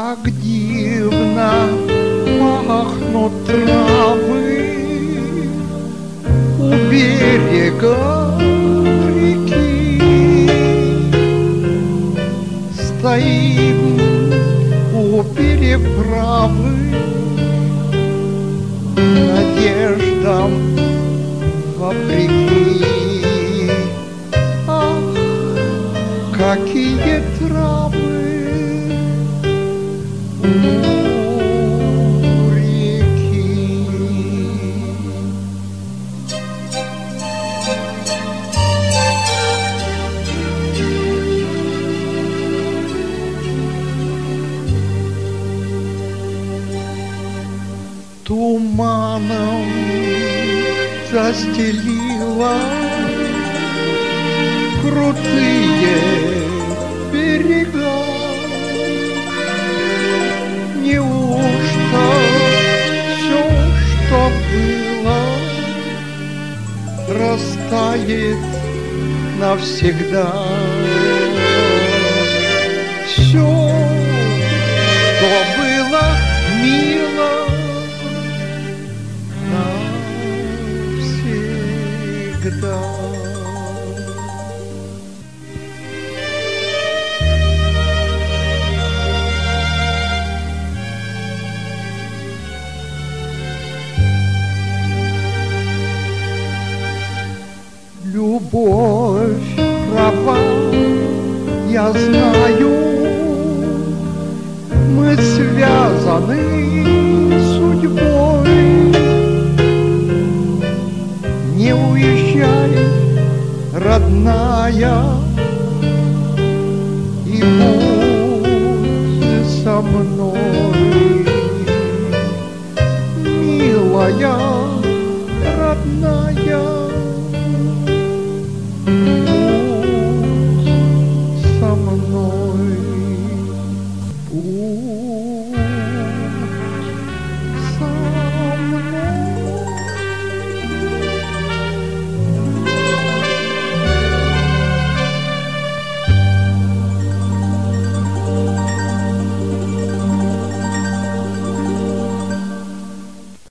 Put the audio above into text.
Как дивно пахнут травы у берега реки. Стоим у переправы, надеждам вопреки. Ах, какие травы у реки. Туманом застелила крутые берега. Неужто все, что было, растает навсегда? Все, что было мило, навсегда. Любовь права, я знаю, мы связаны судьбой. Не уезжай, родная,